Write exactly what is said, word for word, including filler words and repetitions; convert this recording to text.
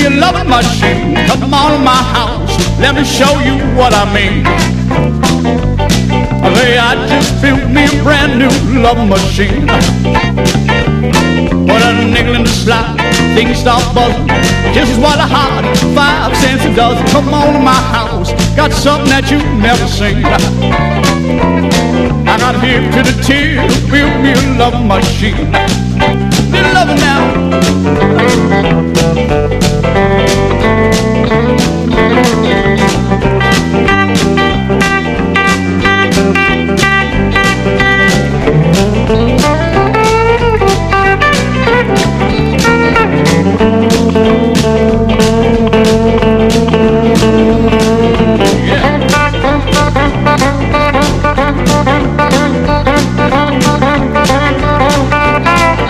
me a love machine. Come on to my house, let me show you what I mean. Hey, I just built me a brand new love machine. Put a nickel in the slot, things start buzzing. Just what a hot five cents a dozen. Come on to my house, got something that you've never seen. I got hip to the till, built me a love machine. The love